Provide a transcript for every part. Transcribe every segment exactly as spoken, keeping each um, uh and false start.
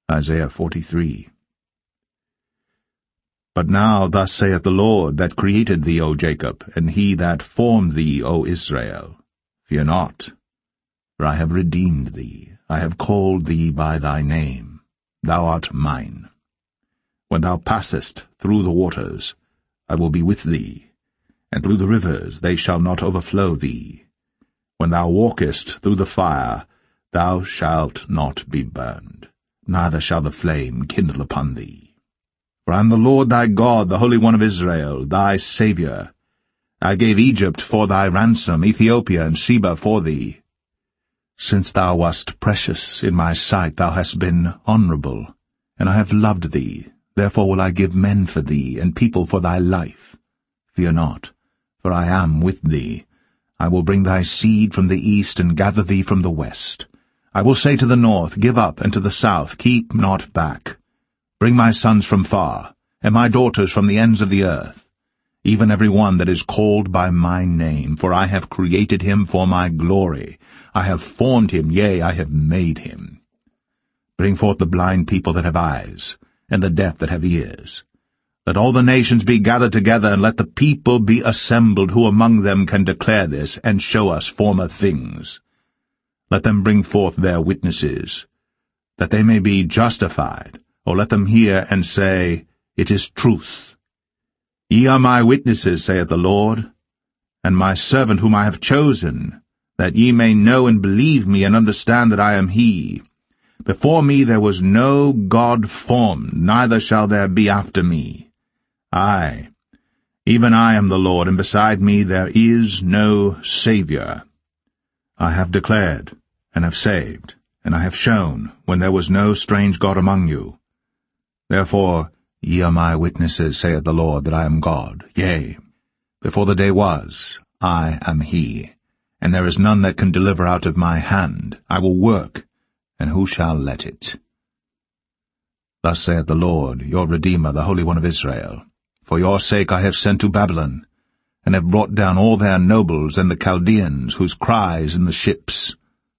Isaiah forty-three. But now thus saith the Lord, that created thee, O Jacob, and he that formed thee, O Israel, Fear not, for I have redeemed thee, I have called thee by thy name, thou art mine. When thou passest through the waters, I will be with thee, and through the rivers they shall not overflow thee. When thou walkest through the fire, thou shalt not be burned, neither shall the flame kindle upon thee. For I am the Lord thy God, the Holy One of Israel, thy Saviour. I gave Egypt for thy ransom, Ethiopia and Seba for thee. Since thou wast precious in my sight, thou hast been honourable, and I have loved thee. Therefore will I give men for thee, and people for thy life. Fear not, for I am with thee. I will bring thy seed from the east, and gather thee from the west. I will say to the north, Give up, and to the south, Keep not back. Bring my sons from far, and my daughters from the ends of the earth, even every one that is called by my name, for I have created him for my glory. I have formed him, yea, I have made him. Bring forth the blind people that have eyes, and the deaf that have ears. Let all the nations be gathered together, and let the people be assembled, who among them can declare this, and show us former things. Let them bring forth their witnesses, that they may be justified, or let them hear and say, It is truth. Ye are my witnesses, saith the Lord, and my servant whom I have chosen, that ye may know and believe me, and understand that I am he. Before me there was no God formed, neither shall there be after me. I, even I am the Lord, and beside me there is no Saviour. I have declared, and have saved, and I have shown, when there was no strange God among you. Therefore ye are my witnesses, saith the Lord, that I am God. Yea, before the day was, I am he, and there is none that can deliver out of my hand. I will work, and who shall let it? Thus saith the Lord, your Redeemer, the Holy One of Israel, For your sake I have sent to Babylon, and have brought down all their nobles and the Chaldeans, whose cry is in the ships.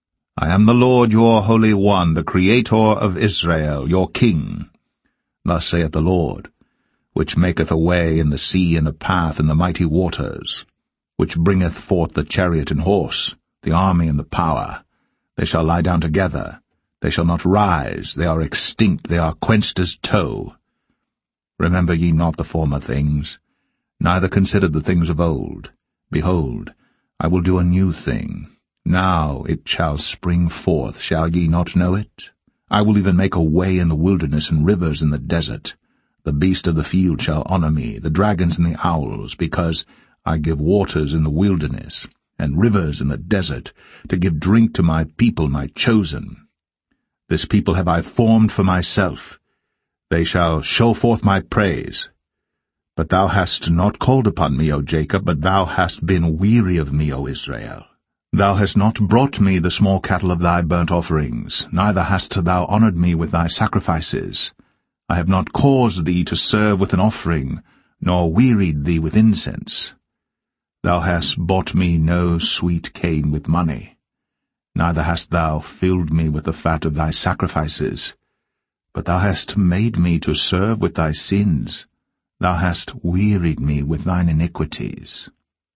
I am the Lord your Holy One, the Creator of Israel, your King. Thus saith the Lord, which maketh a way in the sea and a path in the mighty waters, which bringeth forth the chariot and horse, the army and the power. They shall lie down together, they shall not rise, they are extinct, they are quenched as tow. Remember ye not the former things, neither consider the things of old. Behold, I will do a new thing. Now it shall spring forth, shall ye not know it? I will even make a way in the wilderness and rivers in the desert. The beast of the field shall honour me, the dragons and the owls, because I give waters in the wilderness, and rivers in the desert, to give drink to my people, my chosen. This people have I formed for myself. They shall show forth my praise. But thou hast not called upon me, O Jacob, but thou hast been weary of me, O Israel. Thou hast not brought me the small cattle of thy burnt offerings, neither hast thou honoured me with thy sacrifices. I have not caused thee to serve with an offering, nor wearied thee with incense. Thou hast bought me no sweet cane with money, neither hast thou filled me with the fat of thy sacrifices. But thou hast made me to serve with thy sins. Thou hast wearied me with thine iniquities.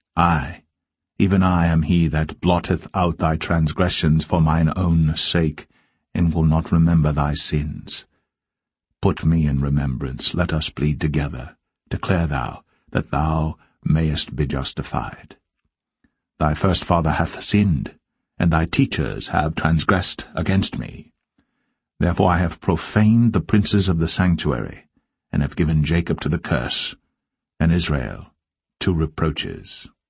I, even I am he that blotteth out thy transgressions for mine own sake, and will not remember thy sins. Put me in remembrance, let us plead together. Declare thou, that thou mayest be justified. Thy first father hath sinned, and thy teachers have transgressed against me. Therefore I have profaned the princes of the sanctuary, and have given Jacob to the curse, and Israel to reproaches.